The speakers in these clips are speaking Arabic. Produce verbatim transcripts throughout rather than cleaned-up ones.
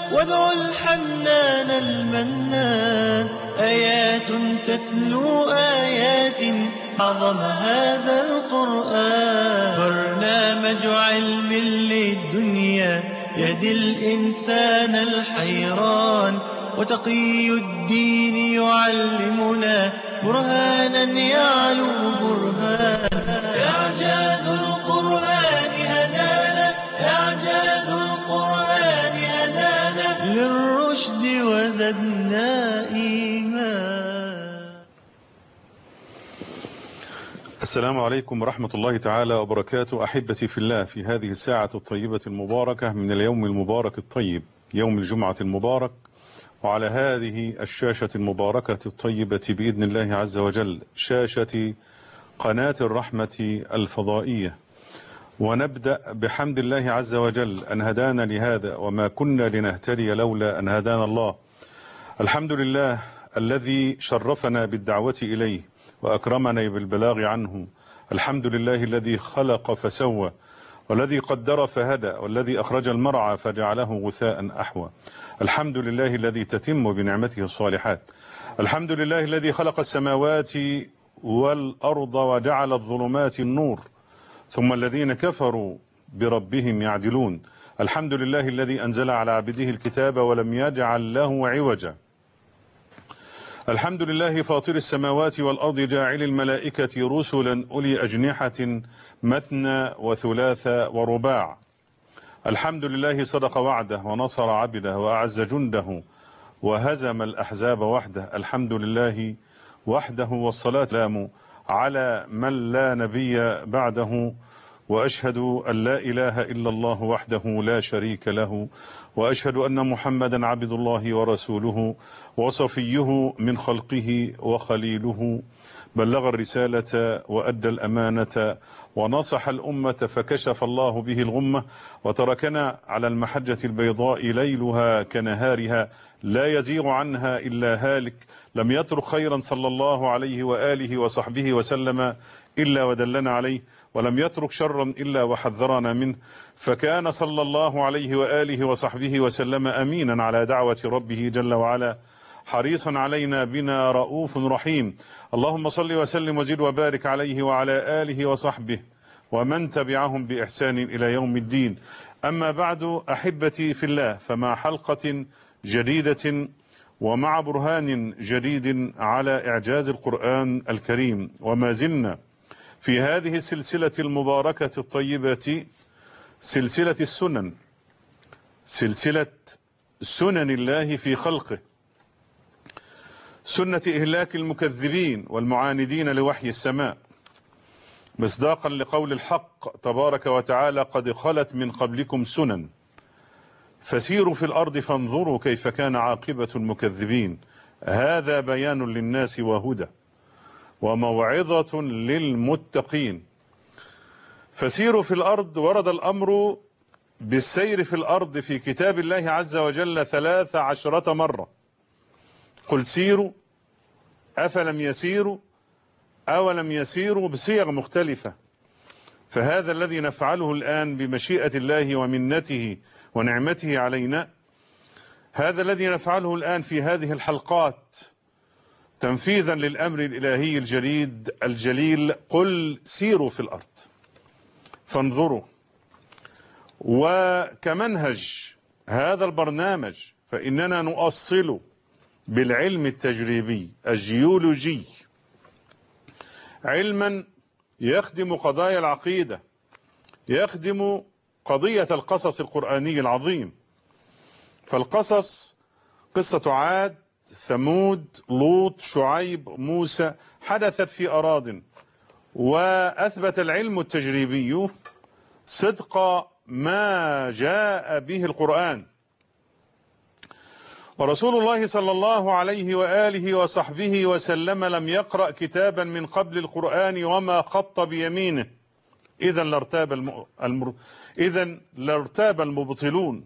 وادعوا الحنان المنان. آيات تتلو آيات عظم هذا القرآن. برنامج علم للدنيا يهدي الإنسان الحيران، وتقي الدين يعلمنا برهانا يعلو برهان. إعجاز القرآن هدانا، إعجاز القرآن هدانا للرشد وزدنا إيمان. السلام عليكم ورحمة الله تعالى وبركاته. أحبتي في الله، في هذه الساعة الطيبة المباركة من اليوم المبارك الطيب، يوم الجمعة المبارك، وعلى هذه الشاشة المباركة الطيبة بإذن الله عز وجل، شاشة قناة الرحمة الفضائية، ونبدأ بحمد الله عز وجل أن هدانا لهذا، وما كنا لنهتدي لولا أن هدانا الله. الحمد لله الذي شرفنا بالدعوة إليه وأكرمنا بالبلاغ عنه. الحمد لله الذي خلق فسوى، والذي قدر فهدى، والذي أخرج المرعى فجعله غثاء أحوى. الحمد لله الذي تتم بنعمته الصالحات. الحمد لله الذي خلق السماوات والأرض وجعل الظلمات النور، ثم الذين كفروا بربهم يعدلون. الحمد لله الذي أنزل على عبده الكتاب ولم يجعل له عوجا. الحمد لله فاطر السماوات والأرض جاعل الملائكة رسلا أولي أجنحة مثنى وثلاث ورباع. الحمد لله صدق وعده ونصر عبده وأعز جنده وهزم الأحزاب وحده. الحمد لله وحده، والصلاة والسلام على من لا نبي بعده، وأشهد أن لا إله إلا الله وحده لا شريك له، وأشهد أن محمدا عبد الله ورسوله وصفيه من خلقه وخليله، بلغ الرسالة وأدى الأمانة ونصح الأمة فكشف الله به الغمة، وتركنا على المحجة البيضاء ليلها كنهارها لا يزيغ عنها إلا هالك. لم يترك خيرا صلى الله عليه وآله وصحبه وسلم إلا ودلنا عليه، ولم يترك شرا إلا وحذرنا منه. فكان صلى الله عليه وآله وصحبه وسلم أمينا على دعوة ربه جل وعلا، حريصا علينا بنا رؤوف رحيم. اللهم صل وسلم وزد وبارك عليه وعلى آله وصحبه ومن تبعهم بإحسان إلى يوم الدين. أما بعد، أحبتي في الله، فمع حلقة جديدة ومع برهان جديد على إعجاز القرآن الكريم، وما زلنا في هذه السلسلة المباركة الطيبة، سلسلة السنن، سلسلة سنن الله في خلقه، سنة إهلاك المكذبين والمعاندين لوحي السماء، مصداقا لقول الحق تبارك وتعالى: قد خلت من قبلكم سنن فسيروا في الأرض فانظروا كيف كان عاقبة المكذبين. هذا بيان للناس وهدى وموعظة للمتقين. فسيروا في الأرض، ورد الأمر بالسير في الأرض في كتاب الله عز وجل ثلاث عشرة مرة. قل سيروا، أفلم يسيروا، أولم يسيروا، بصيغ مختلفة. فهذا الذي نفعله الآن بمشيئة الله ومنته ونعمته علينا، هذا الذي نفعله الآن في هذه الحلقات تنفيذا للأمر الإلهي الجليد الجليل: قل سيروا في الأرض فانظروا. وكمنهج هذا البرنامج فإننا نؤصل بالعلم التجريبي الجيولوجي، علما يخدم قضايا العقيدة، يخدم قضية القصص القرآني العظيم. فالقصص قصة عاد، ثمود، لوط، شعيب، موسى، حدثت في أراضٍ، وأثبت العلم التجريبي صدق ما جاء به القرآن. ورسول الله صلى الله عليه وآله وصحبه وسلم لم يقرأ كتابا من قبل القرآن وما خط بيمينه، إذا لارتاب الم... المر... إذا لارتاب المبطلون.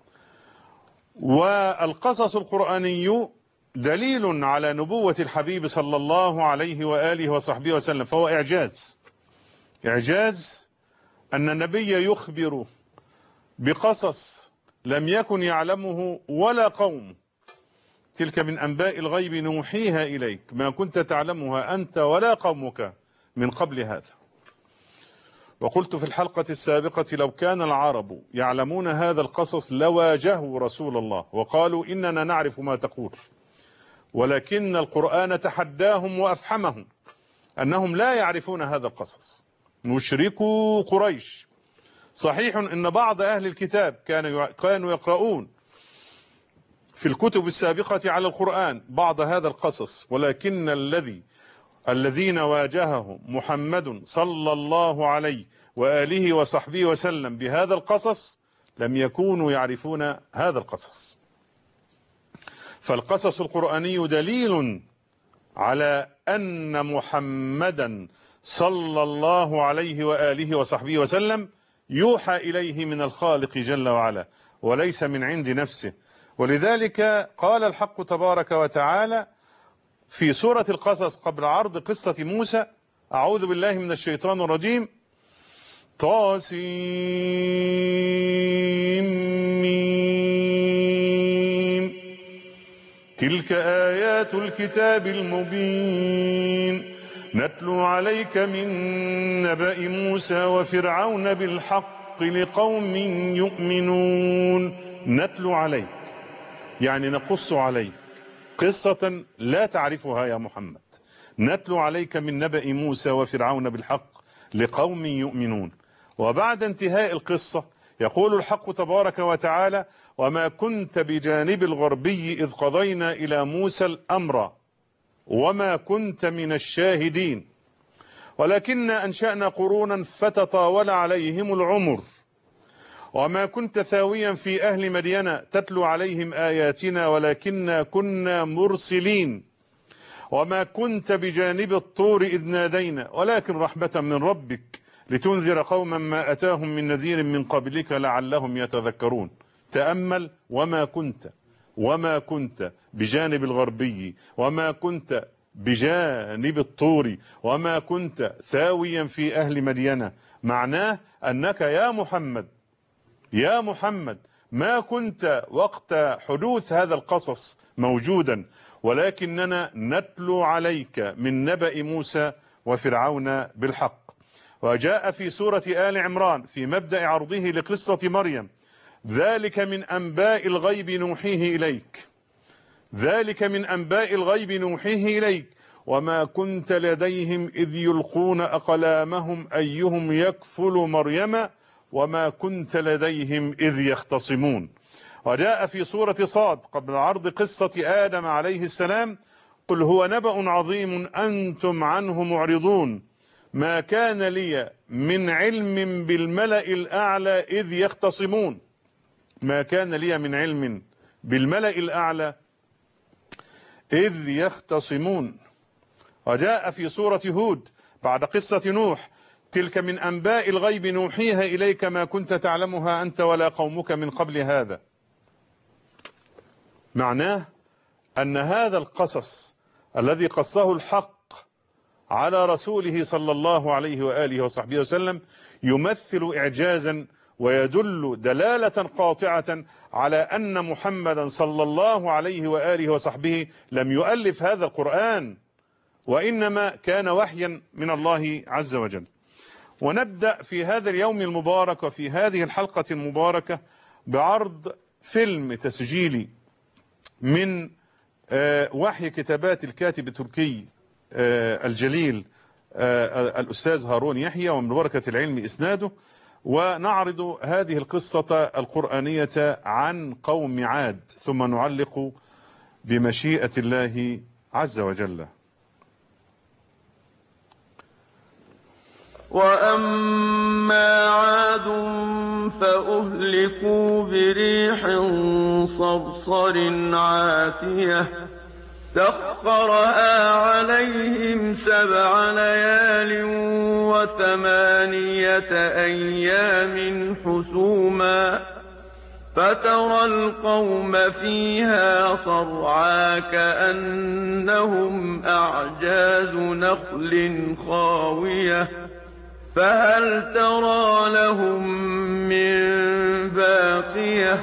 والقصص القرآني دليل على نبوة الحبيب صلى الله عليه وآله وصحبه وسلم، فهو إعجاز، إعجاز أن النبي يخبر بقصص لم يكن يعلمه ولا قوم. تلك من أنباء الغيب نوحيها إليك ما كنت تعلمها أنت ولا قومك من قبل هذا. وقلت في الحلقة السابقة لو كان العرب يعلمون هذا القصص لواجهوا رسول الله وقالوا إننا نعرف ما تقول، ولكن القرآن تحداهم وأفحمهم أنهم لا يعرفون هذا القصص. مشركو قريش صحيح أن بعض أهل الكتاب كانوا يقرؤون في الكتب السابقة على القرآن بعض هذا القصص، ولكن الذي الذين واجههم محمد صلى الله عليه وآله وصحبه وسلم بهذا القصص لم يكونوا يعرفون هذا القصص. فالقصص القرآني دليل على أن محمدا صلى الله عليه وآله وصحبه وسلم يوحى إليه من الخالق جل وعلا وليس من عند نفسه. ولذلك قال الحق تبارك وتعالى في سورة القصص قبل عرض قصة موسى: أعوذ بالله من الشيطان الرجيم، طاسيم تلك آيات الكتاب المبين نتلو عليك من نبأ موسى وفرعون بالحق لقوم يؤمنون. نتلو عليك يعني نقص عليك قصة لا تعرفها يا محمد. نتلو عليك من نبأ موسى وفرعون بالحق لقوم يؤمنون. وبعد انتهاء القصة يقول الحق تبارك وتعالى: وما كنت بجانب الغربي إذ قضينا إلى موسى الأمر وما كنت من الشاهدين ولكننا أنشأنا قرونا فتطاول عليهم العمر وما كنت ثاويا في أهل مدين تتلو عليهم آياتنا ولكننا كنا مرسلين وما كنت بجانب الطور إذ نادينا ولكن رحمة من ربك لتنذر قوما ما أتاهم من نذير من قبلك لعلهم يتذكرون. تأمل: وما كنت وما كنت بجانب الغربي وما كنت بجانب الطور وما كنت ثاويا في أهل مدين. معناه أنك يا محمد يا محمد ما كنت وقت حدوث هذا القصص موجودا، ولكننا نتلو عليك من نبأ موسى وفرعون بالحق. وجاء في سورة آل عمران في مبدأ عرضه لقصة مريم: ذلك من أنباء الغيب نوحيه إليك ذلك من أنباء الغيب نوحيه إليك وما كنت لديهم إذ يلقون أقلامهم أيهم يكفل مريم وما كنت لديهم إذ يختصمون. وجاء في سورة صاد قبل عرض قصة آدم عليه السلام: قل هو نبأ عظيم أنتم عنه معرضون ما كان لي من علم بالملأ الأعلى إذ يختصمون. ما كان لي من علم بالملأ الأعلى إذ يختصمون. وجاء في سورة هود بعد قصة نوح: تلك من أنباء الغيب نوحيها إليك ما كنت تعلمها أنت ولا قومك من قبل هذا. معناه أن هذا القصص الذي قصه الحق على رسوله صلى الله عليه وآله وصحبه وسلم يمثل إعجازا ويدل دلالة قاطعة على أن محمدا صلى الله عليه وآله وصحبه لم يؤلف هذا القرآن وإنما كان وحيا من الله عز وجل. ونبدأ في هذا اليوم المبارك وفي هذه الحلقة المباركة بعرض فيلم تسجيلي من وحي كتابات الكاتب التركي الجليل الأستاذ هارون يحيى ومن بركة العلم إسناده. ونعرض هذه القصة القرآنية عن قوم عاد ثم نعلق بمشيئة الله عز وجل. وأما عاد فأهلكوا بريح صرصر عاتية سخرها عليهم سبع ليال وثمانية أيام حسوما فترى القوم فيها صرعى كأنهم أعجاز نخل خاوية فهل ترى لهم من باقية؟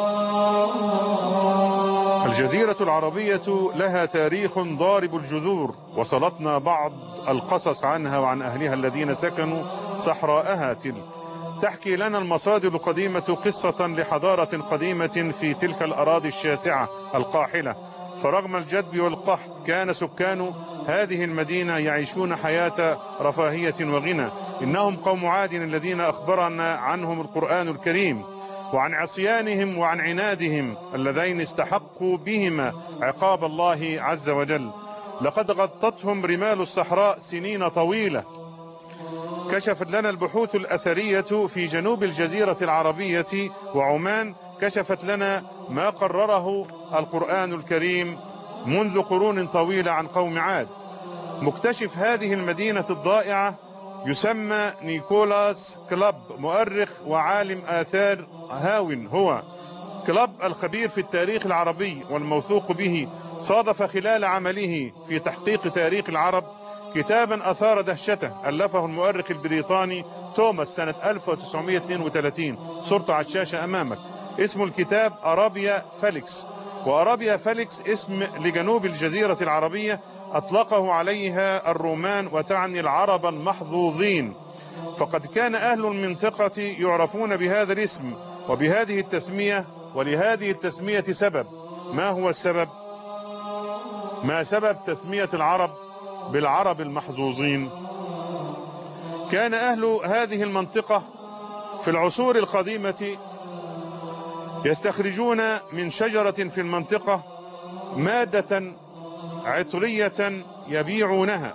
الجزيرة العربية لها تاريخ ضارب الجذور، وصلتنا بعض القصص عنها وعن أهلها الذين سكنوا صحراءها تلك. تحكي لنا المصادر القديمة قصة لحضارة قديمة في تلك الأراضي الشاسعة القاحلة، فرغم الجدب والقحط كان سكان هذه المدينة يعيشون حياة رفاهية وغنى. إنهم قوم عاد الذين أخبرنا عنهم القرآن الكريم، وعن عصيانهم وعن عنادهم اللذين استحقوا بهما عقاب الله عز وجل. لقد غطتهم رمال الصحراء سنين طويلة. كشفت لنا البحوث الأثرية في جنوب الجزيرة العربية وعمان، كشفت لنا ما قرره القرآن الكريم منذ قرون طويلة عن قوم عاد. مكتشف هذه المدينة الضائعة يسمى نيكولاس كلاب، مؤرخ وعالم آثار هاون. هو كلاب الخبير في التاريخ العربي والموثوق به، صادف خلال عمله في تحقيق تاريخ العرب كتابا أثار دهشته ألفه المؤرخ البريطاني توماس سنة ألف وتسعمائة واثنين وثلاثين، صورته على الشاشة أمامك. اسم الكتاب أرابيا فاليكس، وأرابيا فاليكس اسم لجنوب الجزيرة العربية أطلقه عليها الرومان وتعني العرب المحظوظين، فقد كان أهل المنطقة يعرفون بهذا الاسم وبهذه التسمية، ولهذه التسمية سبب. ما هو السبب؟ ما سبب تسمية العرب بالعرب المحظوظين؟ كان أهل هذه المنطقة في العصور القديمة يستخرجون من شجرة في المنطقة مادة عطرية يبيعونها.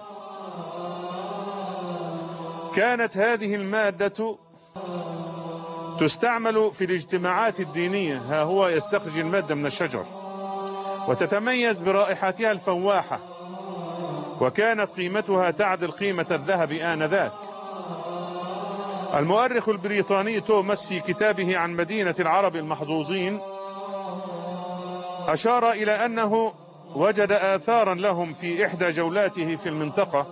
كانت هذه المادة تستعمل في الاجتماعات الدينية. ها هو يستخرج المادة من الشجر، وتتميز برائحتها الفواحة، وكانت قيمتها تعدل قيمة الذهب آنذاك. المؤرخ البريطاني توماس في كتابه عن مدينة العرب المحظوظين أشار إلى أنه وجد آثارا لهم في إحدى جولاته في المنطقة،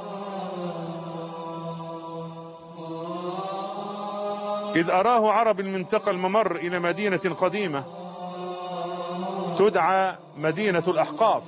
إذ أراه عرب المنطقة الممر إلى مدينة قديمة تدعى مدينة الأحقاف.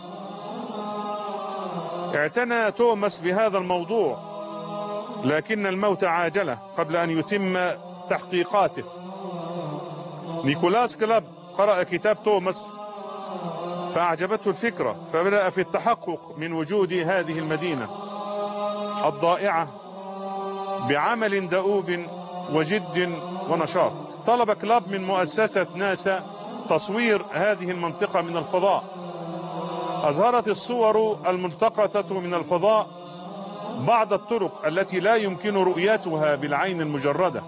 اعتنى توماس بهذا الموضوع، لكن الموت عاجله قبل أن يتم تحقيقاته. نيكولاس كلاب قرأ كتاب توماس فأعجبته الفكرة، فبدأ في التحقق من وجود هذه المدينة الضائعة بعمل دؤوب وجد ونشاط. طلب كلاب من مؤسسة ناسا تصوير هذه المنطقة من الفضاء. أظهرت الصور الملتقطة من الفضاء بعض الطرق التي لا يمكن رؤيتها بالعين المجردة.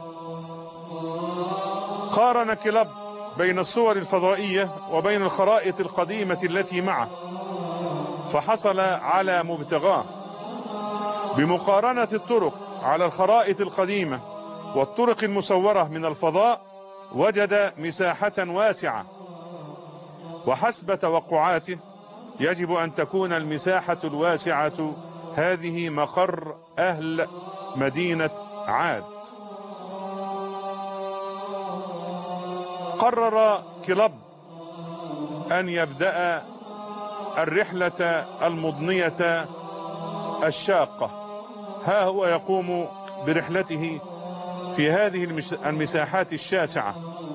قارن كلاب بين الصور الفضائية وبين الخرائط القديمة التي معه، فحصل على مبتغاه. بمقارنة الطرق على الخرائط القديمة والطرق المصورة من الفضاء وجد مساحة واسعة، وحسب توقعاته يجب أن تكون المساحة الواسعة هذه مقر أهل مدينة عاد. قرر كلاب أن يبدأ الرحلة المضنية الشاقة. ها هو يقوم برحلته في هذه المساحات الشاسعة.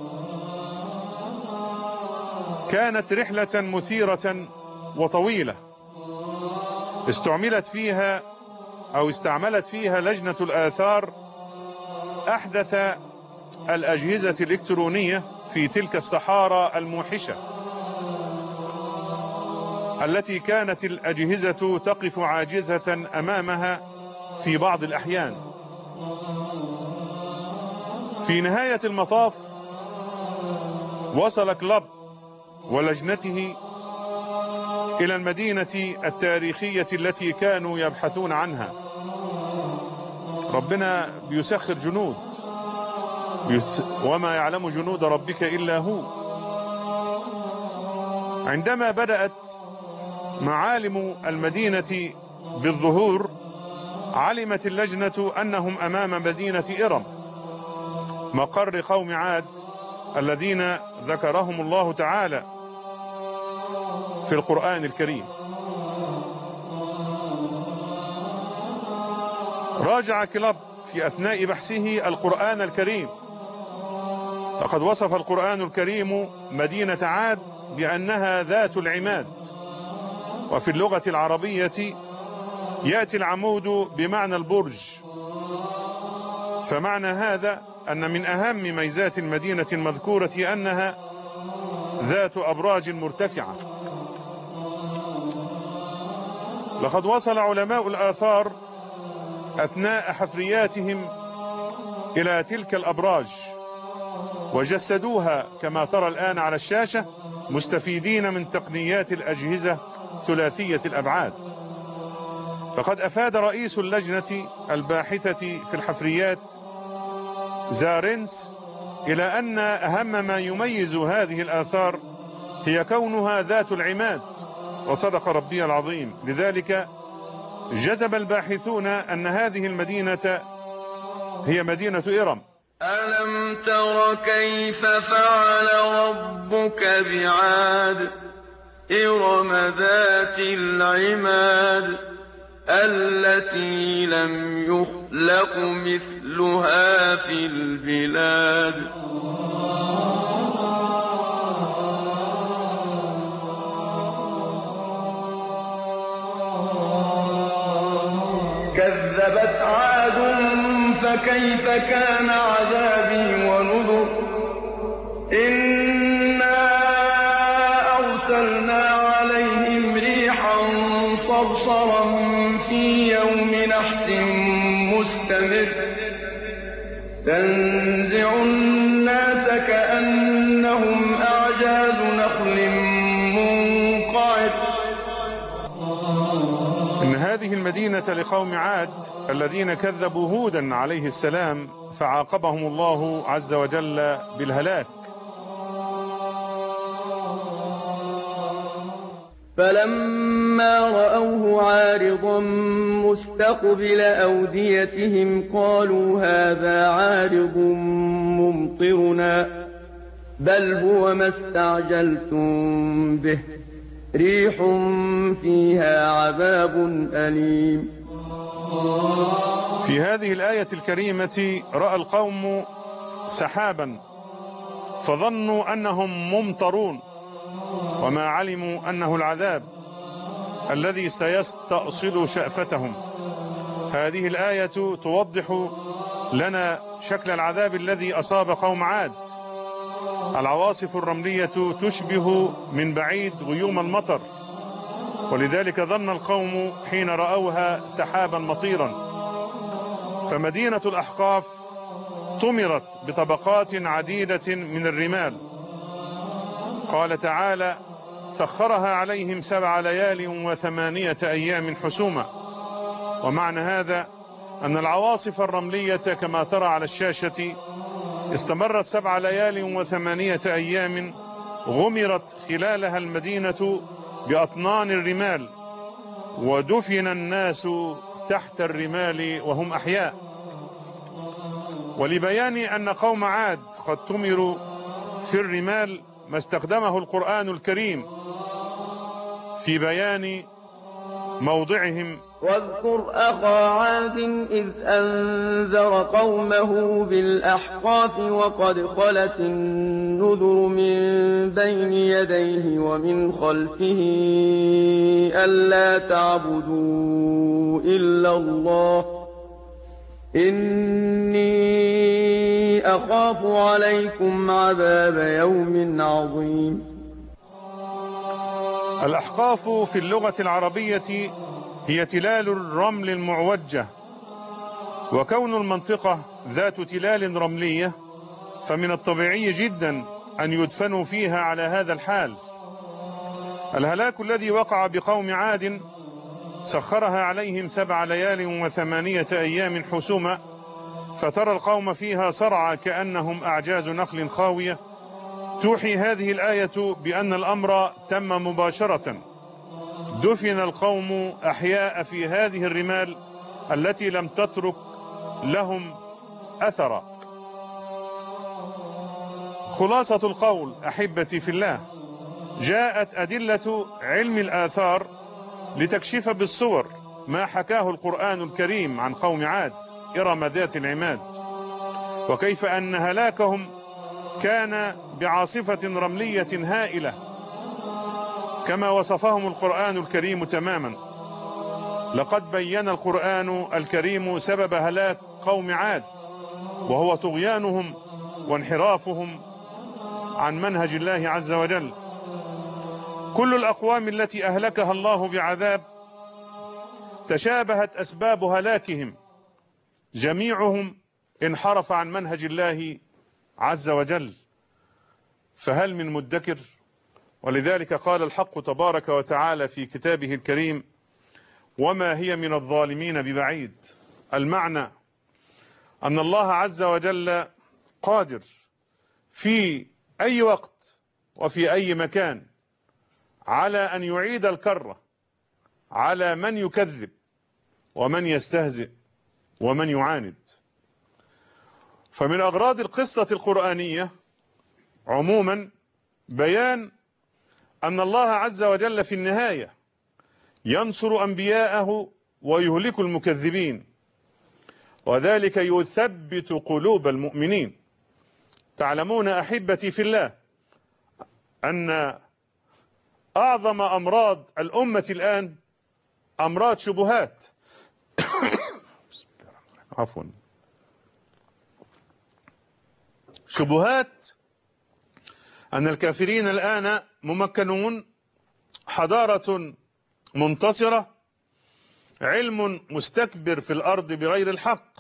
كانت رحلة مثيرة وطويلة، استعملت فيها أو استعملت فيها لجنة الآثار أحدث الأجهزة الإلكترونية في تلك الصحارى الموحشة، التي كانت الأجهزة تقف عاجزة أمامها في بعض الأحيان. في نهاية المطاف وصل كلاب ولجنته إلى المدينة التاريخية التي كانوا يبحثون عنها. ربنا بيسخر جنود، وما يعلم جنود ربك إلا هو. عندما بدأت معالم المدينة بالظهور علمت اللجنة أنهم أمام مدينة إرم مقر قوم عاد الذين ذكرهم الله تعالى في القرآن الكريم. راجع كلاب في أثناء بحثه القرآن الكريم، لقد وصف القرآن الكريم مدينة عاد بأنها ذات العماد، وفي اللغة العربية يأتي العمود بمعنى البرج، فمعنى هذا أن من أهم ميزات المدينة المذكورة أنها ذات أبراج مرتفعة. لقد وصل علماء الآثار أثناء حفرياتهم إلى تلك الأبراج وجسدوها كما ترى الآن على الشاشة، مستفيدين من تقنيات الأجهزة ثلاثية الأبعاد. فقد أفاد رئيس اللجنة الباحثة في الحفريات زارينس إلى أن أهم ما يميز هذه الآثار هي كونها ذات العماد، وصدق ربي العظيم. لذلك جزم الباحثون أن هذه المدينة هي مدينة إرم. ألم تر كيف فعل ربك بعاد إرم ذات العماد التي لم يخلق مثلها في البلاد. كذبت عاد فكيف كان عذابي ونذر. إنا أرسلنا عليهم ريحا صرصرا في يوم نحس مستمر تنزع الناس كأنهم أعجاز نخل منقعر. إن هذه المدينة لقوم عاد الذين كذبوا هودا عليه السلام فعاقبهم الله عز وجل بالهلاك. فلما رأوه عارضا مستقبل أوديتهم قالوا هذا عارض ممطرنا بل هو ما استعجلتم به ريح فيها عذاب أليم. في هذه الآية الكريمة رأى القوم سحابا فظنوا أنهم ممطرون، وما علموا أنه العذاب الذي سيستأصل شأفتهم. هذه الآية توضح لنا شكل العذاب الذي أصاب قوم عاد. العواصف الرملية تشبه من بعيد غيوم المطر، ولذلك ظن القوم حين رأوها سحابا مطيرا. فمدينة الأحقاف طمرت بطبقات عديدة من الرمال. قال تعالى سخرها عليهم سبع ليال وثمانية أيام حسوما. ومعنى هذا أن العواصف الرملية كما ترى على الشاشة استمرت سبع ليال وثمانية أيام، غمرت خلالها المدينة بأطنان الرمال، ودفن الناس تحت الرمال وهم أحياء. ولبيان أن قوم عاد قد تمروا في الرمال ما استخدمه القرآن الكريم في بيان موضعهم. واذكر أخا عاد إذ أنذر قومه بالأحقاف وقد خلت النذر من بين يديه ومن خلفه ألا تعبدوا إلا الله إني أخاف عليكم عذاب يوم عظيم. الأحقاف في اللغة العربية هي تلال الرمل المعوجة، وكون المنطقة ذات تلال رملية فمن الطبيعي جدا أن يدفنوا فيها على هذا الحال. الهلاك الذي وقع بقوم عاد سخرها عليهم سبع ليال وثمانية أيام حسوما، فترى القوم فيها صرعى كأنهم أعجاز نخل خاوية. توحي هذه الآية بأن الأمر تم مباشرة. دفن القوم أحياء في هذه الرمال التي لم تترك لهم أثرا. خلاصة القول أحبتي في الله، جاءت أدلة علم الآثار لتكشف بالصور ما حكاه القرآن الكريم عن قوم عاد إرم ذات العماد، وكيف أن هلاكهم كان بعاصفة رملية هائلة كما وصفهم القرآن الكريم تماما. لقد بين القرآن الكريم سبب هلاك قوم عاد، وهو طغيانهم وانحرافهم عن منهج الله عز وجل. كل الأقوام التي أهلكها الله بعذاب تشابهت أسباب هلاكهم، جميعهم انحرف عن منهج الله عز وجل، فهل من مدكر؟ ولذلك قال الحق تبارك وتعالى في كتابه الكريم: وما هي من الظالمين ببعيد. المعنى أن الله عز وجل قادر في أي وقت وفي أي مكان على أن يعيد الكرة على من يكذب ومن يستهزئ ومن يعاند. فمن أغراض القصة القرآنية عموما بيان أن الله عز وجل في النهاية ينصر أنبياءه ويهلك المكذبين، وذلك يثبت قلوب المؤمنين. تعلمون أحبتي في الله أن أعظم أمراض الأمة الآن أمراض شبهات عفوا شبهات أن الكافرين الآن ممكنون، حضارة منتصرة، علم مستكبر في الأرض بغير الحق.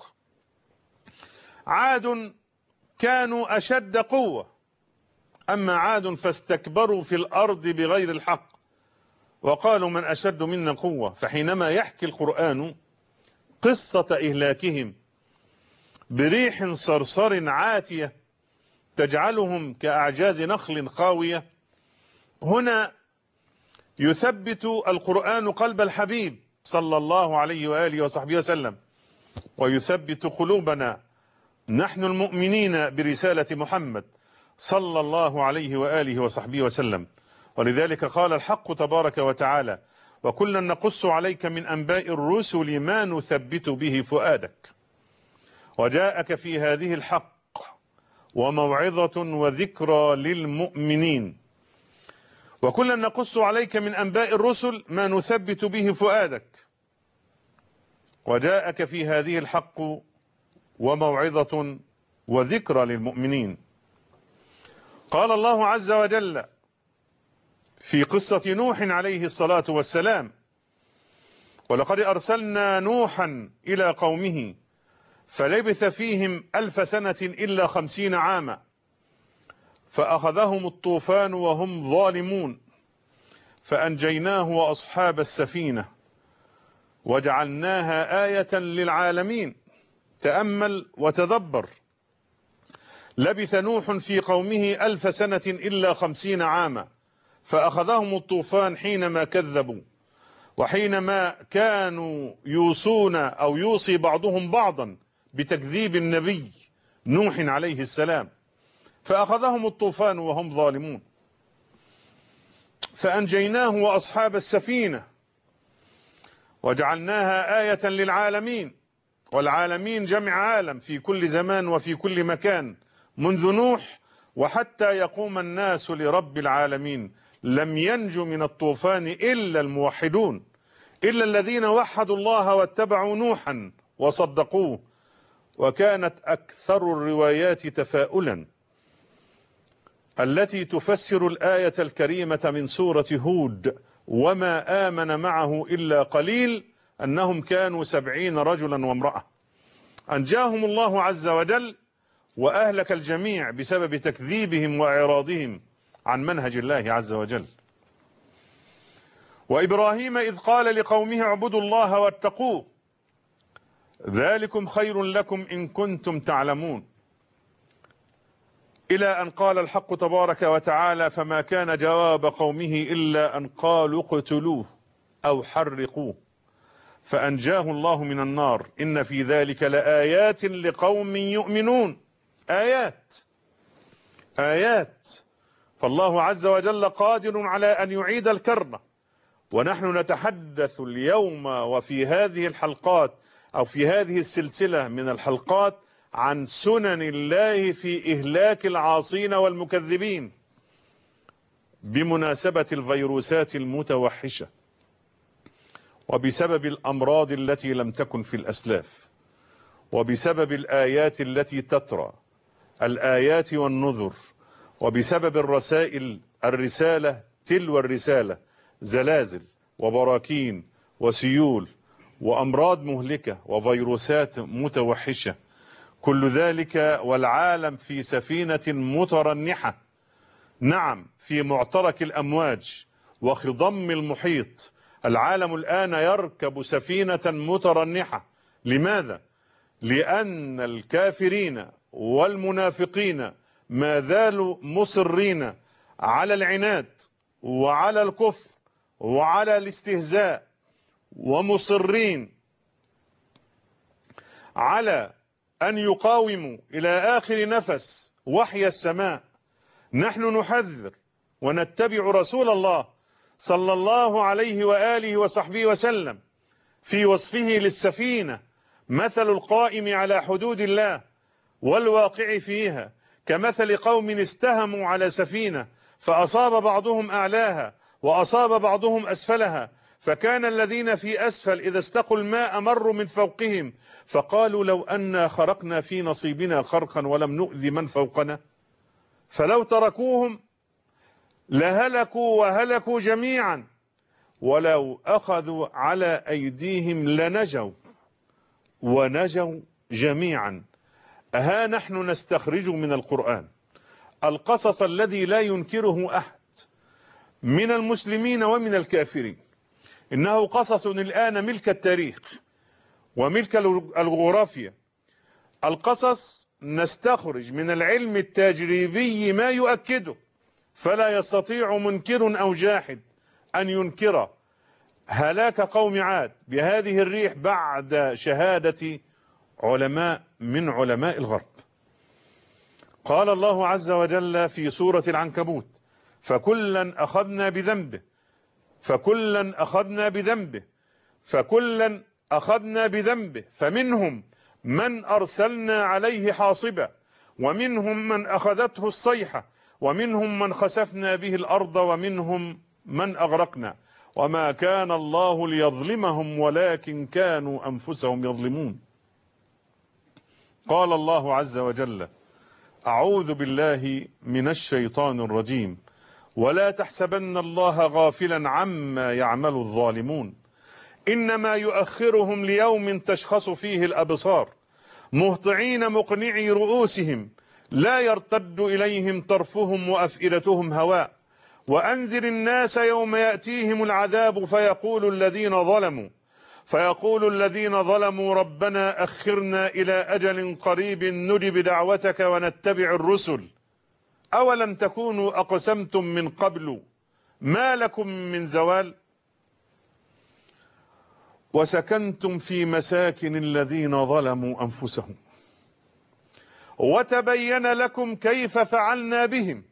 عاد كانوا أشد قوة، أما عاد فاستكبروا في الأرض بغير الحق وقالوا من أشد منا قوة. فحينما يحكي القرآن قصة إهلاكهم بريح صرصر عاتية تجعلهم كأعجاز نخل خاوية، هنا يثبت القرآن قلب الحبيب صلى الله عليه وآله وصحبه وسلم، ويثبت قلوبنا نحن المؤمنين برسالة محمد صلى الله عليه وآله وصحبه وسلم. ولذلك قال الحق تبارك وتعالى: وكلا نقص عليك من أنباء الرسل ما نثبت به فؤادك وجاءك في هذه الحق وموعظة وذكرى للمؤمنين. وكلا نقص عليك من أنباء الرسل ما نثبت به فؤادك وجاءك في هذه الحق وموعظة وذكرى للمؤمنين. قال الله عز وجل في قصة نوح عليه الصلاة والسلام: ولقد أرسلنا نوحا إلى قومه فلبث فيهم ألف سنة إلا خمسين عاما فأخذهم الطوفان وهم ظالمون فأنجيناه وأصحاب السفينة وجعلناها آية للعالمين. تأمل وتدبر، لبث نوح في قومه ألف سنة إلا خمسين عاما فأخذهم الطوفان حينما كذبوا، وحينما كانوا يوصون أو يوصي بعضهم بعضا بتكذيب النبي نوح عليه السلام، فأخذهم الطوفان وهم ظالمون فأنجيناه وأصحاب السفينة وجعلناها آية للعالمين. والعالمين جمع عالم في كل زمان وفي كل مكان منذ نوح وحتى يقوم الناس لرب العالمين. لم ينج من الطوفان إلا الموحدون، إلا الذين وحدوا الله واتبعوا نوحا وصدقوه. وكانت أكثر الروايات تفاؤلا التي تفسر الآية الكريمة من سورة هود: وما آمن معه إلا قليل، أنهم كانوا سبعين رجلا وامرأة. أنجاهم الله عز وجل وأهلك الجميع بسبب تكذيبهم وإعراضهم عن منهج الله عز وجل. وإبراهيم إذ قال لقومه اعبدوا الله واتقوه ذلكم خير لكم إن كنتم تعلمون، إلى أن قال الحق تبارك وتعالى: فما كان جواب قومه إلا أن قالوا اقتلوه أو حرقوه فأنجاه الله من النار. إن في ذلك لآيات لقوم يؤمنون. آيات آيات فالله عز وجل قادر على أن يعيد الكرة. ونحن نتحدث اليوم وفي هذه الحلقات أو في هذه السلسلة من الحلقات عن سنن الله في إهلاك العاصين والمكذبين بمناسبة الفيروسات المتوحشة وبسبب الأمراض التي لم تكن في الأسلاف وبسبب الآيات التي تترى الآيات والنذر وبسبب الرسائل الرسالة تلو الرسالة زلازل وبراكين وسيول وأمراض مهلكة وفيروسات متوحشة. كل ذلك والعالم في سفينة مترنحة، نعم في معترك الأمواج وخضم المحيط. العالم الآن يركب سفينة مترنحة. لماذا؟ لأن الكافرين والمنافقين ما زالوا مصرين على العناد وعلى الكفر وعلى الاستهزاء، ومصرين على أن يقاوموا إلى آخر نفس وحي السماء. نحن نحذر ونتبع رسول الله صلى الله عليه وآله وصحبه وسلم في وصفه للسفينة، مثل القائم على حدود الله والواقع فيها كمثل قوم استهموا على سفينة فأصاب بعضهم أعلاها وأصاب بعضهم أسفلها، فكان الذين في أسفل إذا استقوا الماء مروا من فوقهم فقالوا لو أنا خرقنا في نصيبنا خرقا ولم نؤذي من فوقنا، فلو تركوهم لهلكوا وهلكوا جميعا، ولو أخذوا على أيديهم لنجوا ونجوا جميعا. أها نحن نستخرج من القرآن القصص الذي لا ينكره أحد من المسلمين ومن الكافرين. إنه قصص الآن ملك التاريخ وملك الجغرافيا. القصص نستخرج من العلم التجريبي ما يؤكده، فلا يستطيع منكر أو جاحد أن ينكر هلاك قوم عاد بهذه الريح بعد شهادة علماء من علماء الغرب. قال الله عز وجل في سورة العنكبوت: فكلا أخذنا بذنبه فكلا أخذنا بذنبه فكلا أخذنا بذنبه فمنهم من أرسلنا عليه حاصبا ومنهم من أخذته الصيحة ومنهم من خسفنا به الأرض ومنهم من أغرقنا وما كان الله ليظلمهم ولكن كانوا أنفسهم يظلمون. قال الله عز وجل: أعوذ بالله من الشيطان الرجيم ولا تحسبن الله غافلا عما يعمل الظالمون إنما يؤخرهم ليوم تشخص فيه الأبصار مهطعين مقنعي رؤوسهم لا يرتد إليهم طرفهم وأفئدتهم هواء وأنذر الناس يوم يأتيهم العذاب فيقول الذين ظلموا فيقول الذين ظلموا ربنا أخرنا إلى أجل قريب نجب دعوتك ونتبع الرسل أولم تكونوا أقسمتم من قبل ما لكم من زوال وسكنتم في مساكن الذين ظلموا أنفسهم وتبين لكم كيف فعلنا بهم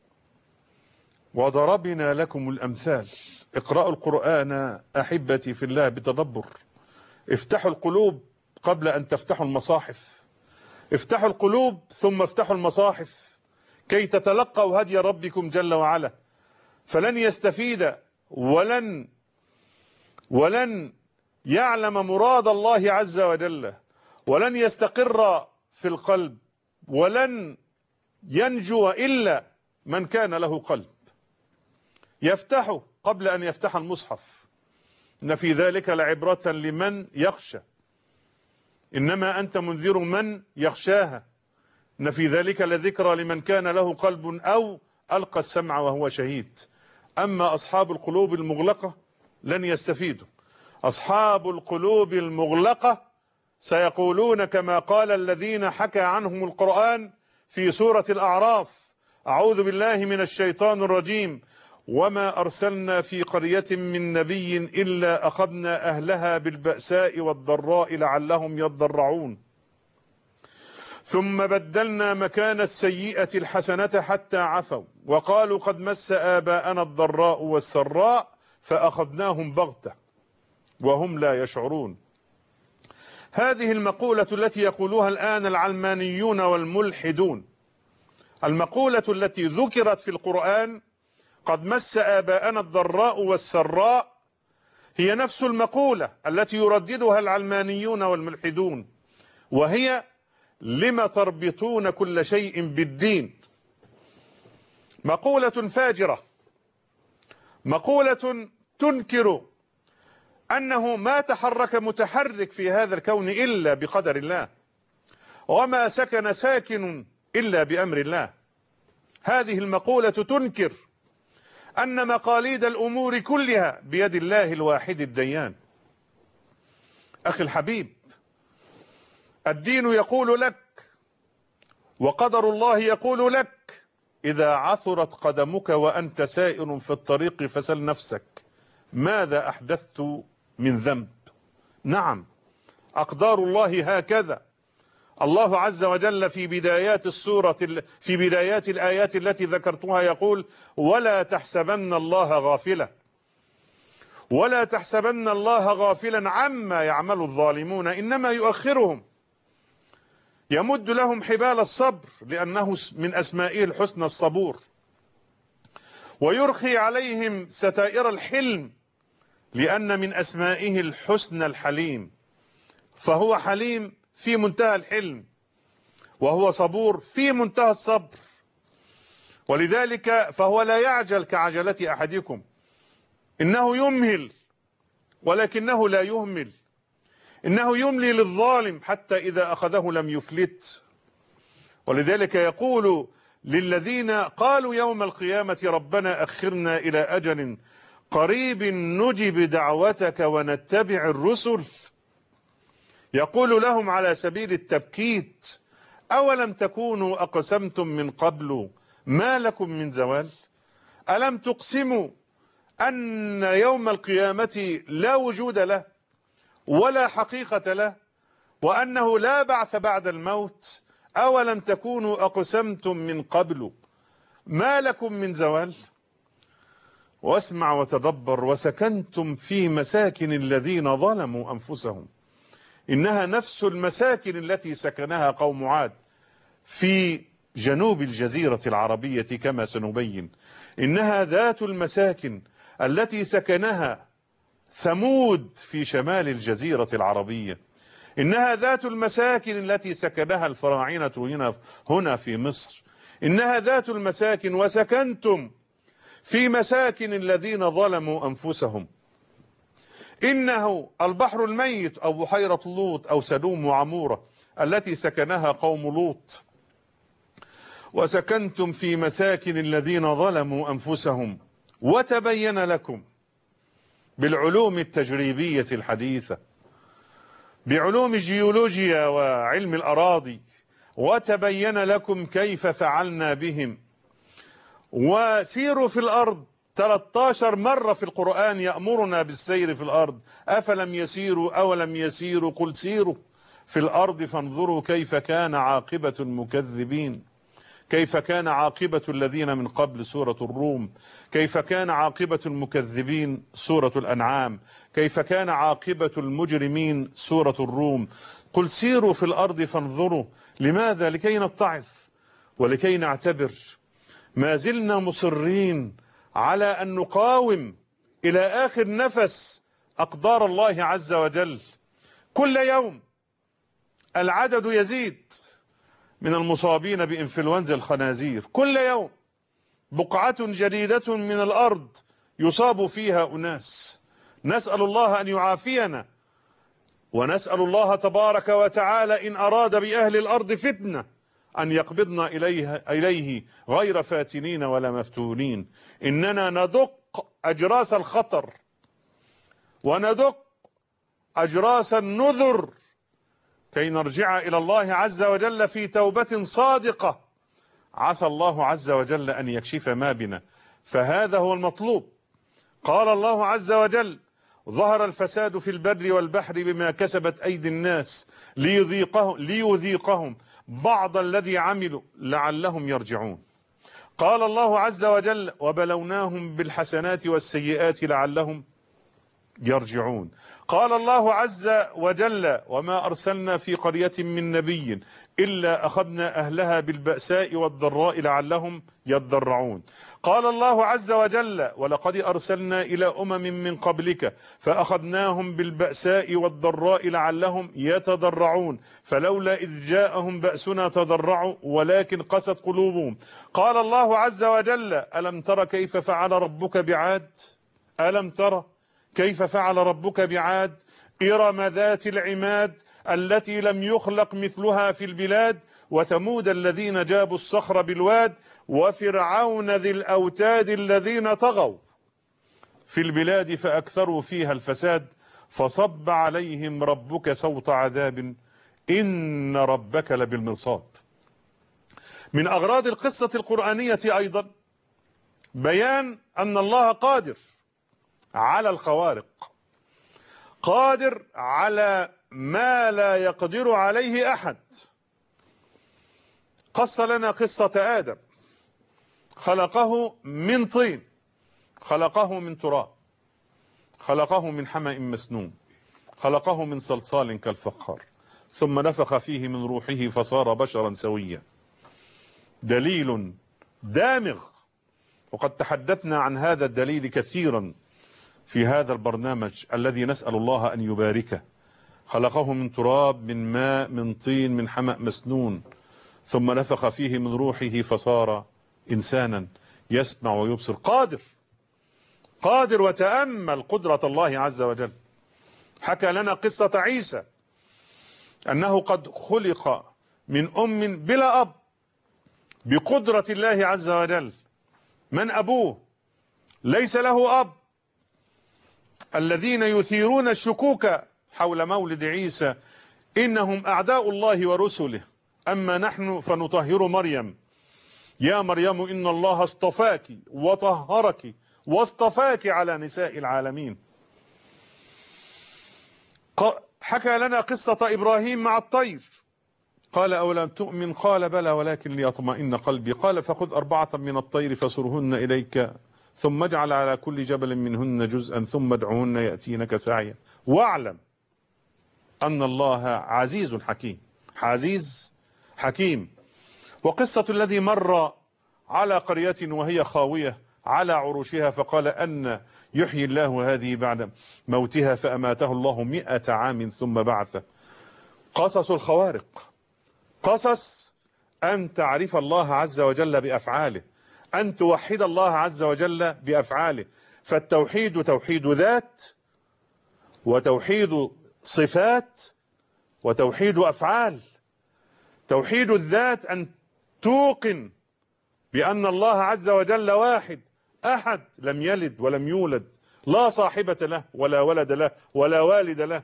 وضربنا لكم الأمثال. اقرأوا القرآن أحبتي في الله بتدبر. افتحوا القلوب قبل أن تفتحوا المصاحف. افتحوا القلوب ثم افتحوا المصاحف كي تتلقوا هدي ربكم جل وعلا، فلن يستفيد ولن ولن يعلم مراد الله عز وجل ولن يستقر في القلب ولن ينجو إلا من كان له قلب يفتحه قبل أن يفتح المصحف. إن في ذلك لعبرة لمن يخشى إنما أنت منذر من يخشاها. إن في ذلك لذكرى لمن كان له قلب أو ألقى السمع وهو شهيد. أما أصحاب القلوب المغلقة لن يستفيدوا. أصحاب القلوب المغلقة سيقولون كما قال الذين حكى عنهم القرآن في سورة الأعراف: أعوذ بالله من الشيطان الرجيم وما أرسلنا في قرية من نبي إلا أخذنا أهلها بالبأساء والضراء لعلهم يضرعون ثم بدلنا مكان السيئة الحسنة حتى عفوا وقالوا قد مس آباءنا الضراء والسراء فأخذناهم بغتة وهم لا يشعرون. هذه المقولة التي يقولها الآن العلمانيون والملحدون، المقولة التي ذكرت في القرآن قد مس آباءنا الضراء والسراء، هي نفس المقولة التي يرددها العلمانيون والملحدون، وهي لم تربطون كل شيء بالدين. مقولة فاجرة، مقولة تنكر أنه ما تحرك متحرك في هذا الكون إلا بقدر الله، وما سكن ساكن إلا بأمر الله. هذه المقولة تنكر أن مقاليد الأمور كلها بيد الله الواحد الديان. أخي الحبيب، الدين يقول لك وقدر الله يقول لك إذا عثرت قدمك وأنت سائر في الطريق فسل نفسك ماذا أحدثت من ذنب. نعم، أقدار الله هكذا. الله عز وجل في بدايات السورة في بدايات الآيات التي ذكرتها يقول ولا تحسبن الله غافلا، ولا تحسبن الله غافلا عما يعمل الظالمون إنما يؤخرهم، يمد لهم حبال الصبر لأنه من أسمائه الحسنى الصبور، ويرخي عليهم ستائر الحلم لأن من أسمائه الحسنى الحليم، فهو حليم في منتهى الحلم وهو صبور في منتهى الصبر، ولذلك فهو لا يعجل كعجلة أحدكم، إنه يمهل ولكنه لا يهمل، إنه يملي للظالم حتى إذا أخذه لم يفلت. ولذلك يقول للذين قالوا يوم القيامة ربنا أخرنا إلى أجل قريب نجب دعوتك ونتبع الرسل، يقول لهم على سبيل التبكيت أولم تكونوا أقسمتم من قبل ما لكم من زوال؟ ألم تقسموا أن يوم القيامة لا وجود له ولا حقيقة له وأنه لا بعث بعد الموت؟ أولم تكونوا أقسمتم من قبل ما لكم من زوال؟ واسمع وتدبر وسكنتم في مساكن الذين ظلموا أنفسهم، إنها نفس المساكن التي سكنها قوم عاد في جنوب الجزيرة العربية كما سنبين، إنها ذات المساكن التي سكنها ثمود في شمال الجزيرة العربية، إنها ذات المساكن التي سكنها الفراعنة هنا هنا في مصر، إنها ذات المساكن وسكنتم في مساكن الذين ظلموا أنفسهم، إنه البحر الميت أو بحيرة لوط أو سدوم وعمورة التي سكنها قوم لوط، وسكنتم في مساكن الذين ظلموا أنفسهم وتبين لكم بالعلوم التجريبية الحديثة، بعلوم الجيولوجيا وعلم الأراضي، وتبين لكم كيف فعلنا بهم. وسيروا في الأرض، ثلاثة عشر مرة في القرآن يأمرنا بالسير في الأرض، أفلم يسيروا أولم يسيروا قل سيروا في الأرض فانظروا كيف كان عاقبة المكذبين، كيف كان عاقبة الذين من قبل سورة الروم، كيف كان عاقبة المكذبين سورة الأنعام، كيف كان عاقبة المجرمين سورة الروم. قل سيروا في الأرض فانظروا، لماذا؟ لكي نتعظ ولكي نعتبر. ما زلنا مصرين على أن نقاوم إلى آخر نفس أقدار الله عز وجل. كل يوم العدد يزيد من المصابين بإنفلونزا الخنازير، كل يوم بقعة جديدة من الأرض يصاب فيها أناس. نسأل الله أن يعافينا، ونسأل الله تبارك وتعالى إن أراد بأهل الأرض فتنة أن يقبضنا إليه, إليه غير فاتنين ولا مفتونين. إننا ندق أجراس الخطر وندق أجراس النذر كي نرجع إلى الله عز وجل في توبة صادقة. عسى الله عز وجل أن يكشف ما بنا، فهذا هو المطلوب. قال الله عز وجل: ظهر الفساد في البر والبحر بما كسبت أيدي الناس ليذيقهم, ليذيقهم بعض الذي عملوا لعلهم يرجعون. قال الله عز وجل: وبلوناهم بالحسنات والسيئات لعلهم يرجعون. قال الله عز وجل: وما أرسلنا في قرية من نبي إلا أخذنا أهلها بالبأساء والضراء لعلهم يضرعون. قال الله عز وجل: ولقد أرسلنا إلى أمم من قبلك فأخذناهم بالبأساء والضراء لعلهم يتضرعون فلولا إذ جاءهم بأسنا تضرعوا ولكن قست قلوبهم. قال الله عز وجل: ألم تر كيف فعل ربك بعاد ألم تر كيف فعل ربك بعاد إرم ذات العماد التي لم يخلق مثلها في البلاد وثمود الذين جابوا الصخر بالواد وفرعون ذي الأوتاد الذين طغوا في البلاد فأكثروا فيها الفساد فصب عليهم ربك سوط عذاب إن ربك لبالمرصاد. من أغراض القصة القرآنية أيضا بيان أن الله قادر على الخوارق، قادر على ما لا يقدر عليه أحد. قص لنا قصة آدم، خلقه من طين، خلقه من تراب، خلقه من حمأ مسنون، خلقه من صلصال كالفخار، ثم نفخ فيه من روحه فصار بشرا سويا. دليل دامغ، وقد تحدثنا عن هذا الدليل كثيرا في هذا البرنامج الذي نسأل الله أن يباركه. خلقه من تراب، من ماء، من طين، من حمأ مسنون، ثم نفخ فيه من روحه فصار إنسانا يسمع ويبصر. قادر قادر وتأمل قدرة الله عز وجل. حكى لنا قصة عيسى أنه قد خلق من أم بلا أب بقدرة الله عز وجل. من أبوه؟ ليس له أب. الذين يثيرون الشكوك حول مولد عيسى إنهم أعداء الله ورسله، أما نحن فنطهر مريم. يا مريم إن الله اصطفاك وطهرك واصطفاك على نساء العالمين. حكى لنا قصة إبراهيم مع الطير. قال أولم تؤمن؟ قال بلى ولكن ليطمئن قلبي. قال فخذ أربعة من الطير فصرهن إليك ثم اجعل على كل جبل منهن جزءا ثم ادعهن يأتينك سعيا واعلم أن الله عزيز حكيم. عزيز حكيم. وقصة الذي مر على قرية وهي خاوية على عروشها فقال أن يحيي الله هذه بعد موتها فأماته الله مئة عام ثم بعثه. قصص الخوارق، قصص أن تعرف الله عز وجل بأفعاله، أن توحد الله عز وجل بأفعاله. فالتوحيد توحيد ذات، وتوحيد صفات، وتوحيد أفعال. توحيد الذات أن توقن بأن الله عز وجل واحد أحد، لم يلد ولم يولد، لا صاحبة له ولا ولد له ولا والد له.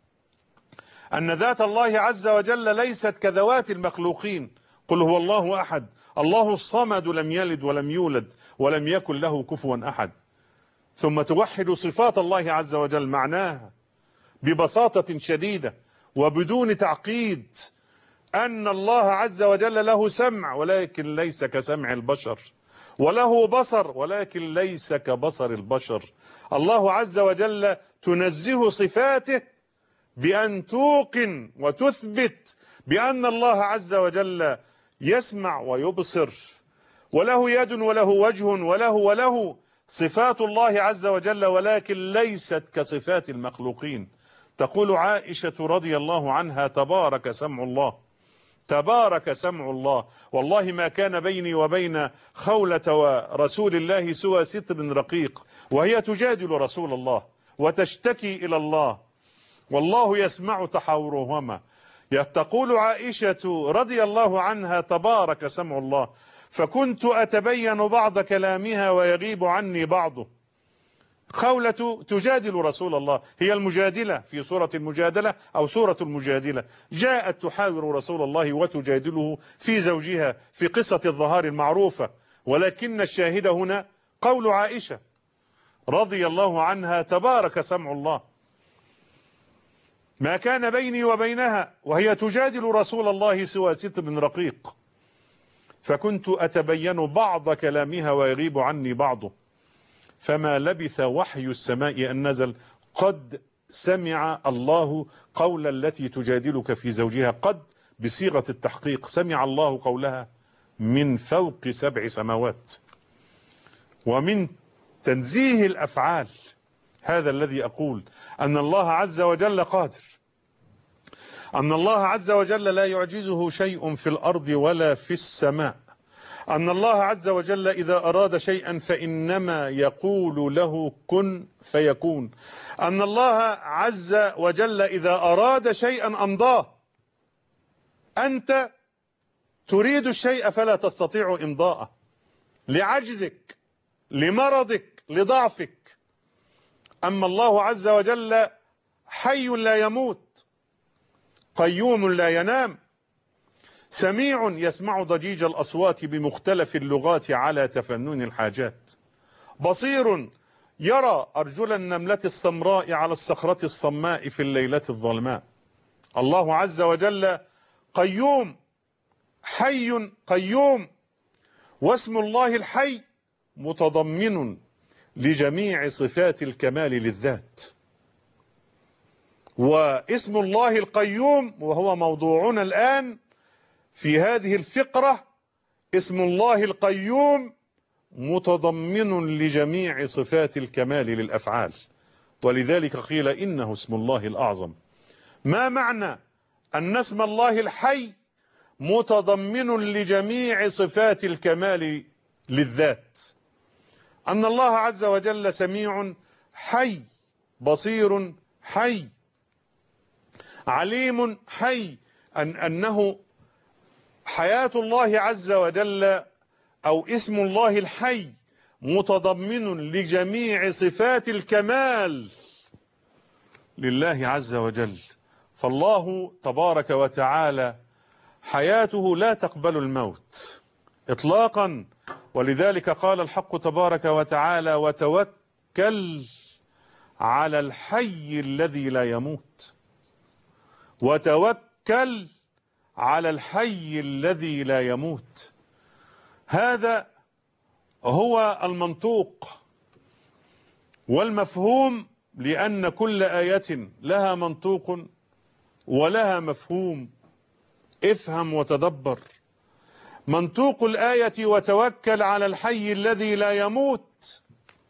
أن ذات الله عز وجل ليست كذوات المخلوقين. قل هو الله أحد الله الصمد لم يلد ولم يولد ولم يكن له كفوا أحد. ثم توحد صفات الله عز وجل معناها ببساطة شديدة وبدون تعقيد، أن الله عز وجل له سمع ولكن ليس كسمع البشر، وله بصر ولكن ليس كبصر البشر. الله عز وجل تنزه صفاته بأن توقن وتثبت بأن الله عز وجل يسمع ويبصر، وله يد وله وجه وله وله صفات الله عز وجل، ولكن ليست كصفات المخلوقين. تقول عائشة رضي الله عنها: تبارك سمع الله، تبارك سمع الله، والله ما كان بيني وبين خولة ورسول الله سوى ستر رقيق، وهي تجادل رسول الله وتشتكي إلى الله والله يسمع تحاورهما. تقول عائشة رضي الله عنها: تبارك سمع الله، فكنت أتبين بعض كلامها ويغيب عني بعضه. خولة تجادل رسول الله، هي المجادلة في سورة المجادلة أو سورة المجادلة، جاءت تحاور رسول الله وتجادله في زوجها في قصة الظهار المعروفة. ولكن الشاهد هنا قول عائشة رضي الله عنها تبارك سمع الله: ما كان بيني وبينها وهي تجادل رسول الله سوى ستر رقيق، فكنت أتبين بعض كلامها ويغيب عني بعضه، فما لبث وحي السماء أن نزل: قد سمع الله قول التي تجادلك في زوجها. قد بصيغة التحقيق، سمع الله قولها من فوق سبع سماوات. ومن تنزيه الأفعال هذا الذي أقول أن الله عز وجل قادر، أن الله عز وجل لا يعجزه شيء في الأرض ولا في السماء، أن الله عز وجل إذا أراد شيئا فإنما يقول له كن فيكون، أن الله عز وجل إذا أراد شيئا أمضاه. أنت تريد الشيء فلا تستطيع إمضاءه لعجزك، لمرضك، لضعفك. أما الله عز وجل حي لا يموت، قيوم لا ينام، سميع يسمع ضجيج الأصوات بمختلف اللغات على تفنن الحاجات، بصير يرى أرجل النملة السمراء على الصخرة الصماء في الليلة الظلماء. الله عز وجل قيوم، حي قيوم، واسم الله الحي متضمن لجميع صفات الكمال للذات. واسم الله القيوم وهو موضوعنا الآن في هذه الفقرة، اسم الله القيوم متضمن لجميع صفات الكمال للأفعال، ولذلك قيل إنه اسم الله الأعظم. ما معنى أن اسم الله الحي متضمن لجميع صفات الكمال للذات؟ أن الله عز وجل سميع حي، بصير حي، عليم حي، أن أنه حياة الله عز وجل أو اسم الله الحي متضمن لجميع صفات الكمال لله عز وجل. فالله تبارك وتعالى حياته لا تقبل الموت إطلاقا، ولذلك قال الحق تبارك وتعالى: وتوكل على الحي الذي لا يموت. وتوكل على الحي الذي لا يموت. هذا هو المنطوق والمفهوم، لأن كل آية لها منطوق ولها مفهوم. افهم وتدبر. منطوق الآية وتوكل على الحي الذي لا يموت،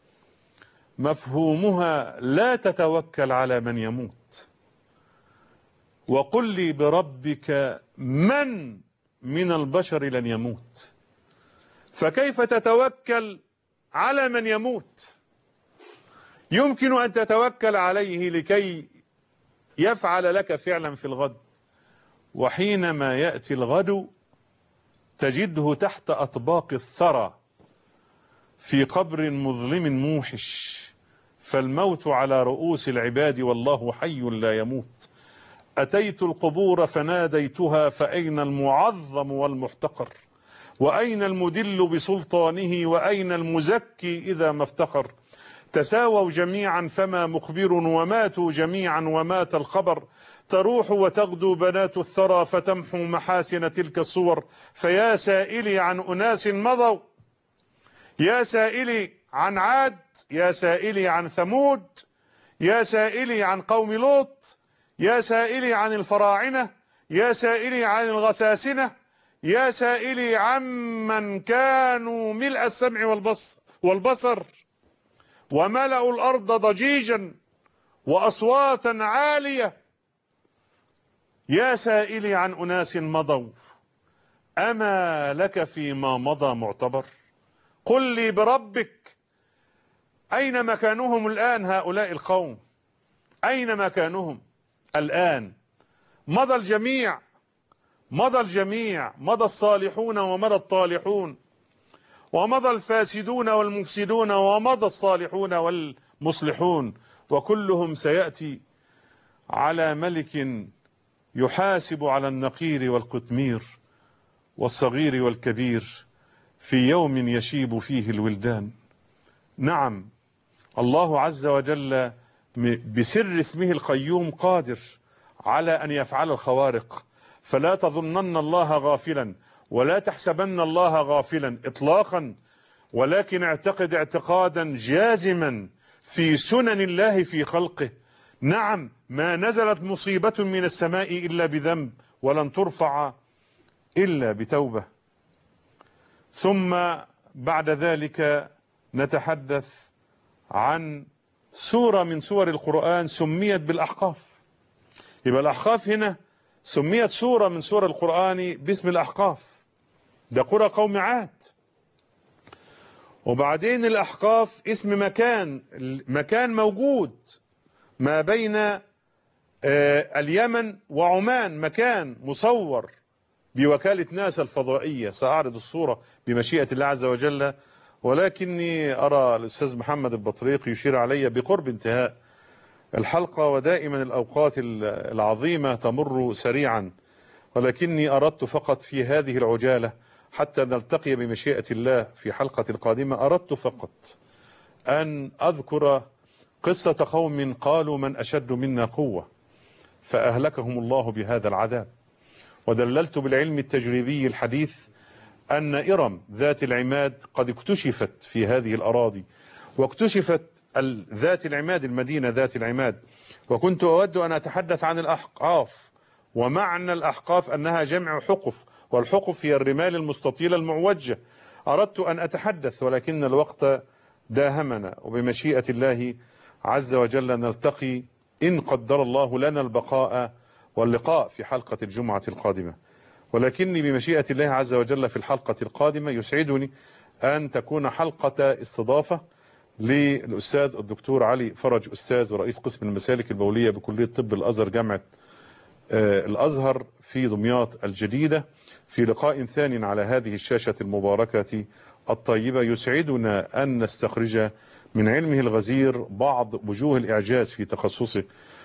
مفهومها لا تتوكل على من يموت. وقل لي بربك من من البشر لن يموت، فكيف تتوكل على من يموت؟ يمكن أن تتوكل عليه لكي يفعل لك فعلا في الغد، وحينما يأتي الغد تجده تحت أطباق الثرى في قبر مظلم موحش، فالموت على رؤوس العباد والله حي لا يموت. أتيت القبور فناديتها فأين المعظم والمحتقر، وأين المدل بسلطانه، وأين المزكي إذا ما افتخر. تساووا جميعا فما مخبر، وماتوا جميعا ومات الخبر. تروح وتغدو بنات الثرى فتمحو محاسن تلك الصور. فيا سائلي عن أناس مضوا، يا سائلي عن عاد، يا سائلي عن ثمود، يا سائلي عن قوم لوط، يا سائلي عن الفراعنة، يا سائلي عن الغساسنة، يا سائلي عمن كانوا ملء السمع والبصر والبصر وملأوا الأرض ضجيجا وأصواتا عالية. يا سائلي عن أناس مضوا، أما لك فيما مضى معتبر؟ قل لي بربك أين مكانهم الآن هؤلاء القوم؟ أين مكانهم الآن؟ مضى الجميع، مضى الجميع، مضى الصالحون ومضى الطالحون، ومضى الفاسدون والمفسدون ومضى الصالحون والمصلحون، وكلهم سيأتي على ملك يحاسب على النقير والقطمير والصغير والكبير في يوم يشيب فيه الولدان. نعم، الله عز وجل بسر اسمه القيوم قادر على أن يفعل الخوارق، فلا تظنن الله غافلا ولا تحسبن الله غافلا إطلاقا، ولكن اعتقد اعتقادا جازما في سنن الله في خلقه. نعم، ما نزلت مصيبة من السماء إلا بذنب، ولن ترفع إلا بتوبة. ثم بعد ذلك نتحدث عن سورة من سور القرآن سميت بالأحقاف. يبقى الأحقاف هنا سميت سورة من سور القرآن باسم الأحقاف، ده قرى قوم عاد. وبعدين الأحقاف اسم مكان، مكان موجود ما بين اليمن وعمان، مكان مصور بوكالة ناسا الفضائية. سأعرض الصورة بمشيئة الله عز وجل، ولكني أرى الأستاذ محمد البطريق يشير علي بقرب انتهاء الحلقة، ودائما الأوقات العظيمة تمر سريعا، ولكني أردت فقط في هذه العجالة حتى نلتقي بمشيئة الله في حلقة قادمة، أردت فقط أن أذكر قصة قوم قالوا من أشد منا قوة فأهلكهم الله بهذا العذاب. ودللت بالعلم التجريبي الحديث أن إرم ذات العماد قد اكتشفت في هذه الأراضي، واكتشفت ذات العماد، المدينة ذات العماد. وكنت أود أن أتحدث عن الأحقاف، ومعنى الأحقاف أنها جمع حقف، والحقف هي الرمال المستطيلة المعوجة. أردت أن أتحدث ولكن الوقت داهمنا، وبمشيئة الله عز وجل نلتقي إن قدر الله لنا البقاء واللقاء في حلقة الجمعة القادمة. ولكني بمشيئة الله عز وجل في الحلقة القادمة يسعدني أن تكون حلقة استضافة للأستاذ الدكتور علي فرج، أستاذ ورئيس قسم المسالك البولية بكلية طب الأزهر جامعة الأزهر في دمياط الجديدة، في لقاء ثان على هذه الشاشة المباركة الطيبة. يسعدنا أن نستخرج من علمه الغزير بعض وجوه الإعجاز في تخصصه.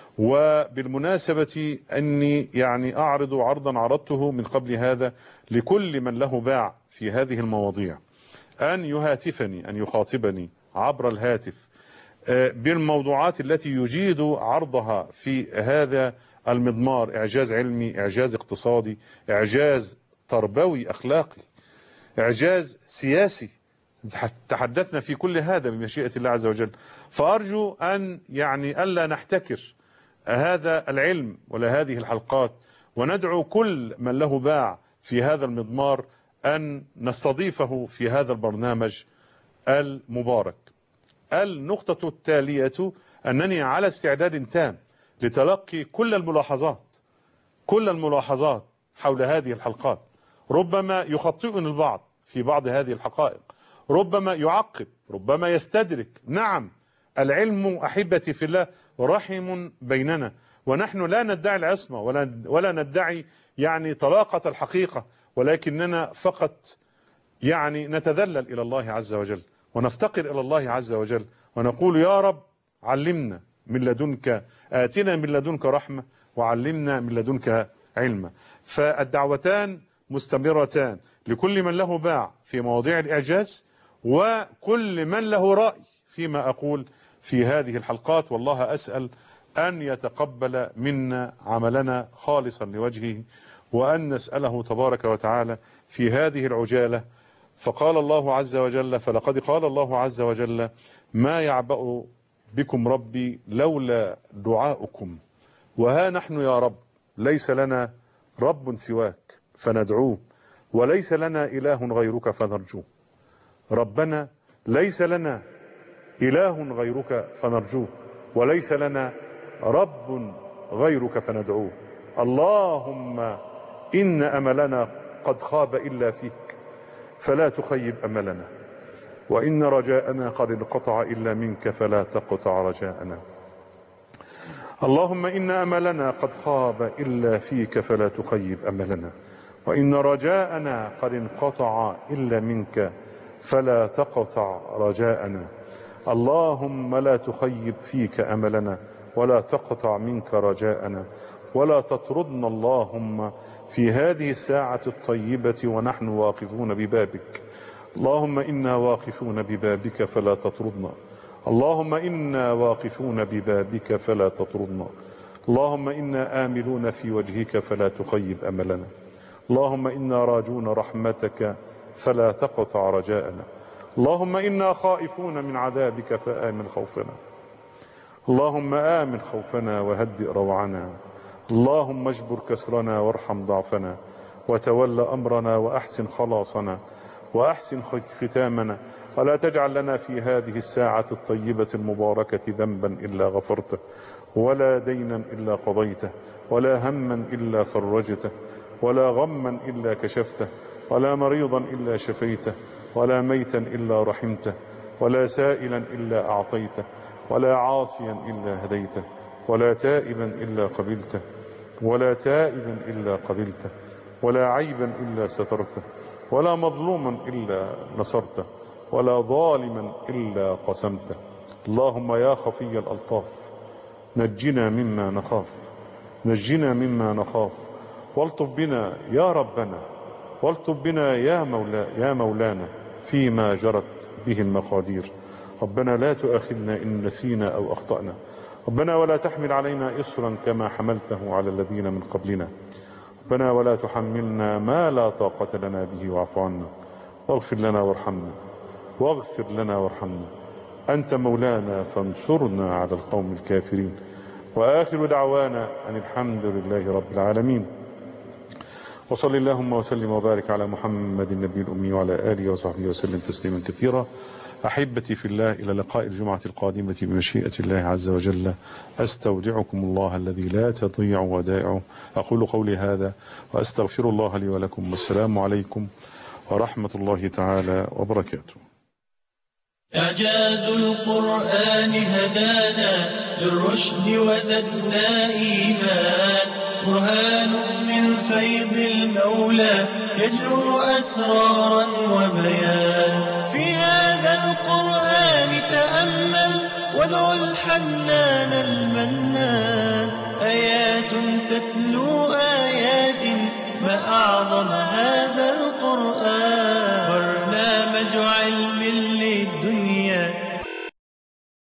وبالمناسبة أني يعني أعرض عرضا عرضته من قبل هذا لكل من له باع في هذه المواضيع أن يهاتفني، أن يخاطبني عبر الهاتف بالموضوعات التي يجيد عرضها في هذا المضمار: إعجاز علمي، إعجاز اقتصادي، إعجاز تربوي أخلاقي، إعجاز سياسي. تحدثنا في كل هذا بمشيئة الله عز وجل. فأرجو أن يعني ألا نحتكر هذا العلم ولا هذه الحلقات، وندعو كل من له باع في هذا المضمار أن نستضيفه في هذا البرنامج المبارك. النقطة التالية أنني على استعداد تام لتلقي كل الملاحظات كل الملاحظات حول هذه الحلقات. ربما يخطئني البعض في بعض هذه الحقائق، ربما يعقب، ربما يستدرك. نعم، العلم أحبتي في الله رحم بيننا، ونحن لا ندعي العصمة ولا ولا ندعي يعني طلاقة الحقيقة، ولكننا فقط يعني نتذلل إلى الله عز وجل ونفتقر إلى الله عز وجل ونقول: يا رب علمنا من لدنك، آتنا من لدنك رحمة، وعلمنا من لدنك علما. فالدعوتان مستمرتان لكل من له باع في مواضيع الإعجاز، وكل من له رأي فيما أقول في هذه الحلقات. والله أسأل أن يتقبل منا عملنا خالصا لوجهه، وأن نسأله تبارك وتعالى في هذه العجالة. فقال الله عز وجل: فلقد قال الله عز وجل: ما يعبأ بكم ربي لولا دعاؤكم، وها نحن يا رب ليس لنا رب سواك فندعوه، وليس لنا إله غيرك فنرجوه. ربنا ليس لنا إله غيرك فنرجوه، وليس لنا رب غيرك فندعوه. اللهم إن أملنا قد خاب إلا فيك فلا تخيب أملنا، وإن رجاءنا قد انقطع إلا منك فلا تقطع رجاءنا. اللهم إن أملنا قد خاب إلا فيك فلا تخيب أملنا، وإن رجاءنا قد انقطع إلا منك فلا تقطع رجاءنا. اللهم لا تخيب فيك أملنا ولا تقطع منك رجاءنا، ولا تطردنا اللهم في هذه الساعة الطيبة ونحن واقفون ببابك. اللهم إنا واقفون ببابك فلا تطردنا. اللهم إنا واقفون ببابك فلا تطردنا. اللهم إنا آملون في وجهك فلا تخيب أملنا. اللهم إنا راجون رحمتك فلا تقطع رجاءنا. اللهم إنا خائفون من عذابك فآمن خوفنا. اللهم آمن خوفنا وهدئ روعنا. اللهم اجبر كسرنا وارحم ضعفنا وتول أمرنا وأحسن خلاصنا وأحسن ختامنا، ولا تجعل لنا في هذه الساعة الطيبة المباركة ذنبا إلا غفرته، ولا دينا إلا قضيته، ولا هما إلا فرجته، ولا غما إلا كشفته، ولا مريضا إلا شفيته، ولا ميتا إلا رحمته، ولا سائلا إلا أعطيته، ولا عاصيا إلا هديته، ولا تائبا إلا قبلته، ولا تائبا إلا قبلته، ولا عيبا إلا سترته، ولا مظلوما إلا نصرته، ولا ظالما إلا قسمته. اللهم يا خفي الألطاف نجنا مما نخاف، نجنا مما نخاف، والطف بنا يا ربنا، والطف بنا يا مولا يا مولانا فيما جرت به المقادير. ربنا لا تؤاخذنا إن نسينا أو أخطأنا. ربنا ولا تحمل علينا إصرا كما حملته على الذين من قبلنا. ربنا ولا تحملنا ما لا طاقة لنا به واعف عنا واغفر لنا وارحمنا واغفر لنا وارحمنا. أنت مولانا فانصرنا على القوم الكافرين. وآخر دعوانا أن الحمد لله رب العالمين. وصل اللهم وسلم وبارك على محمد النبي الأمي وعلى آله وصحبه وسلم تسليما كثيرا. أحبتي في الله، إلى لقاء الجمعة القادمة بمشيئة الله عز وجل. أستودعكم الله الذي لا تضيع ودائعه. أقول قولي هذا وأستغفر الله لي ولكم، والسلام عليكم ورحمة الله تعالى وبركاته. إعجاز القرآن هدانا للرشد وزدنا إيمان، برهان من فيض المولى يجلو أسرارا وبيان. في هذا القرآن تأمل وادع الحنان المنان، آيات تتلو آيات ما أعظمها